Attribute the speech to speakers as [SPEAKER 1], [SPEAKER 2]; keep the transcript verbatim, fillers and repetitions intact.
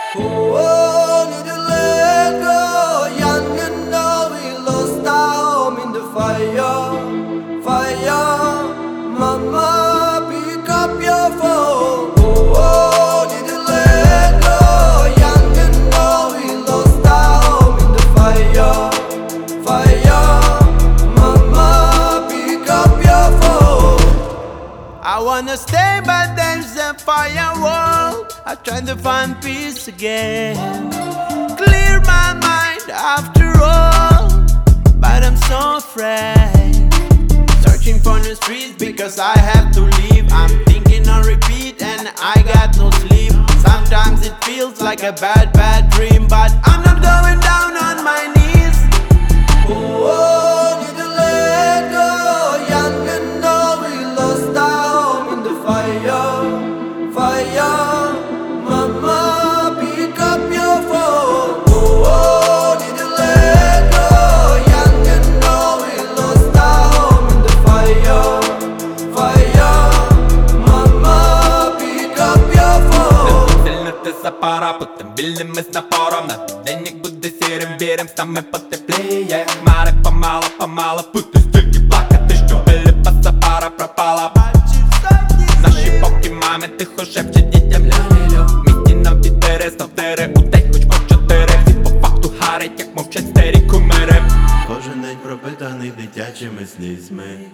[SPEAKER 1] Oh, need to let go. Young and now we lost our home in the fire, fire. Mama, pick up your phone. Oh, need to let go. Young and now we lost our home in the fire, fire. Mama, pick up your phone. I wanna stay, but there's a firewall. I try to find peace again, clear my mind after all, but I'm so afraid. Searching for the streets because I have to leave. I'm thinking on repeat and I got no sleep. Sometimes it feels like a bad, bad dream, but I'm not going down on my knees. Oh, need to let go. Young and now we lost our home in the fire, fire. Mama, pick up your phone. Oh, need to let go. Young and now we lost our home in the fire, fire. Mama, pick up your phone.
[SPEAKER 2] Сильната са пара, пътем билим с напора. На денник буде сирен, вирем, стаме път те плея. Маре па-мала, па-мала, пъте стъки плакате, що били па са пара, пропала. Наши поки маме тихо шепче дітям ля-ля-ля. Міті нам підбере, ставтере, утей хоч по-чотири. Всі по факту харять, як мовчать старі кумири.
[SPEAKER 3] Кожен день пропитаний дитячими слізьми.